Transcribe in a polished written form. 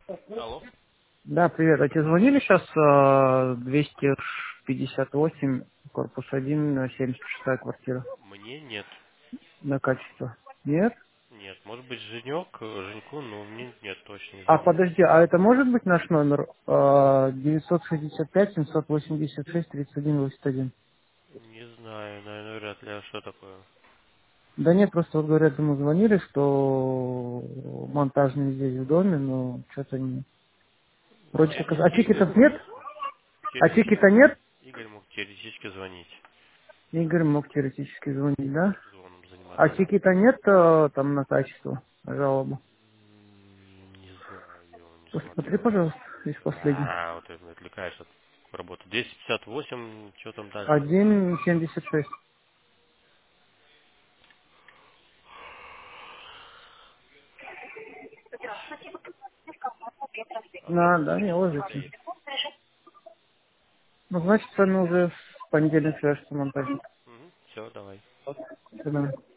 Алло. Да, привет. А тебе звонили сейчас 258, корпус 1, 76 квартира Мне нет. на качество? Нет? Нет. Может быть, Женьку, но мне нет, точно не А звонили. подожди, а это может быть наш номер? 965 786 31 81. Не знаю, наверное, вряд ли. А что такое? Да нет, просто вот говорят, ему звонили, что монтажный здесь в доме, но что-то не... Вроде как... А Игорь тикетов мог нет? А тикета теоретически, нет? Игорь мог теоретически звонить. Игорь мог теоретически звонить, да? Звоном А заниматься, да. тикета нет там на качество, на жалобу? Не знаю, я не Посмотри, смотрел. пожалуйста, из последних. Вот это отвлекаешь от работы. 258, что там дальше? 1,76. Да, не ложится. Стоит. Ну, значит, мы уже в понедельник свяжется монтажник. Все, давай. Да.